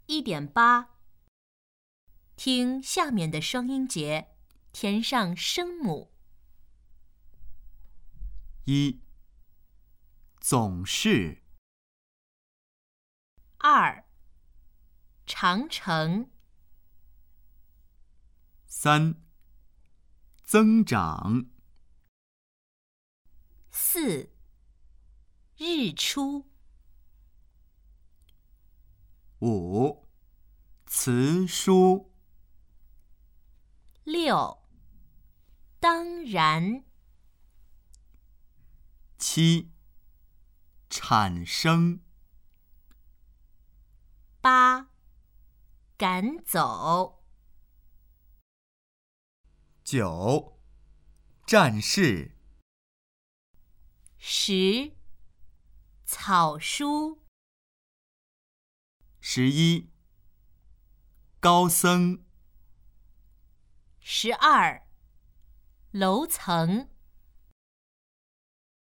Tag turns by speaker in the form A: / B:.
A: 1.8，听下面的双音节，填上声母。
B: 1. 总是。
A: 2. 长城。
B: 3. 增长。
A: 4. 日出。
B: 5. 词书。
A: 6. 当然。
B: 7. 产生。
A: 8. 赶走。
B: 9. 战士。
A: 10. 草书。
B: 11. 高僧。
A: 12. 楼层。